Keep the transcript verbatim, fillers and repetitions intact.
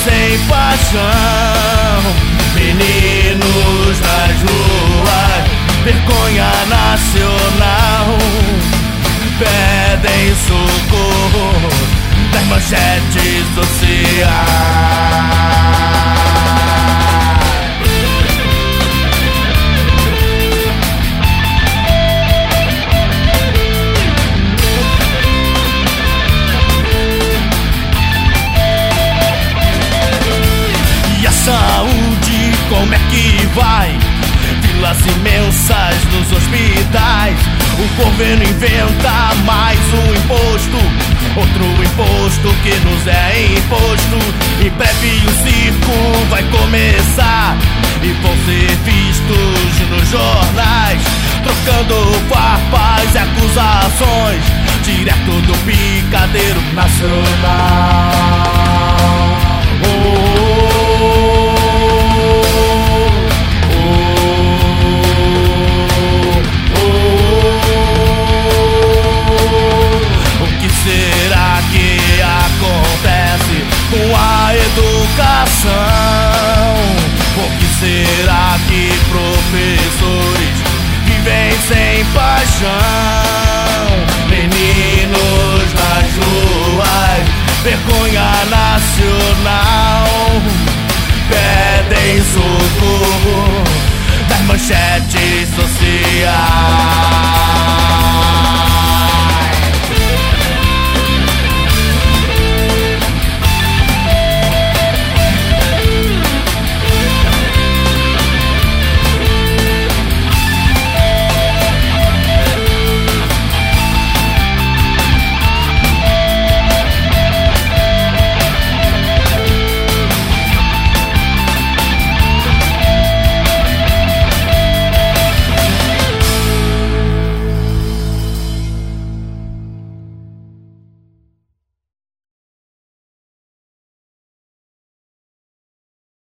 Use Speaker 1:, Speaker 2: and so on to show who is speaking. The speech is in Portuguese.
Speaker 1: sem paixão. Meninos nas ruas, vergonha nacional, pedem socorro das manchetes sociais. Saúde, como é que vai? Filas imensas nos hospitais. O governo inventa mais um imposto, outro imposto que nos é imposto. Em breve o circo vai começar e vão ser vistos nos jornais, trocando farpas e acusações, direto do picadeiro nacional. Oh, será que acontece com a educação? Por que será que professores vivem sem paixão?